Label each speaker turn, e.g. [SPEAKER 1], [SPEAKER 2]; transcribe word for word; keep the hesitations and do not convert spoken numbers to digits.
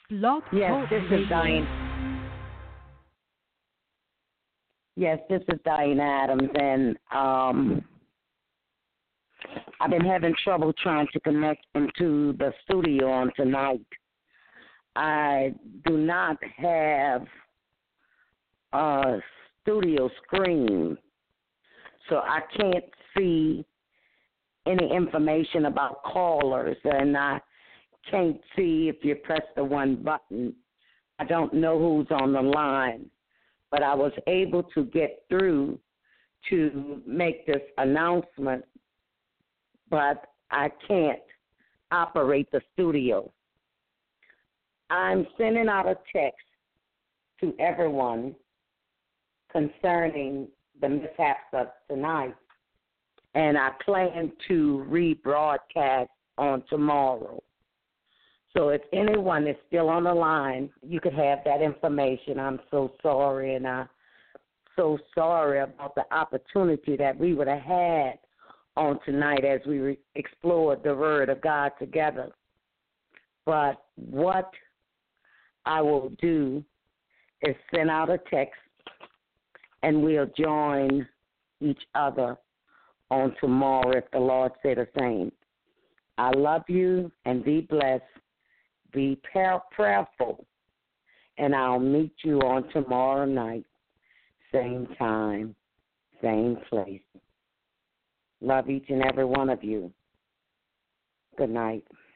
[SPEAKER 1] Blog
[SPEAKER 2] Yes,
[SPEAKER 1] Talk
[SPEAKER 2] this is
[SPEAKER 1] Radio.
[SPEAKER 2] Diane. Yes, this is Diane Adams, and um, I've been having trouble trying to connect into the studio on tonight. I do not have a studio screen, so I can't see any information about callers, and I can't see if you press the one button. I don't know who's on the line, but I was able to get through to make this announcement, but I can't operate the studio. I'm sending out a text to everyone concerning the mishaps of tonight, and I plan to rebroadcast on tomorrow. So if anyone is still on the line, you could have that information. I'm so sorry, and I'm so sorry about the opportunity that we would have had on tonight as we re- explored the Word of God together. But what I will do is send out a text, and we'll join each other on tomorrow if the Lord say the same. I love you, and be blessed. Be prayerful, and I'll meet you on tomorrow night, same time, same place. Love each and every one of you. Good night.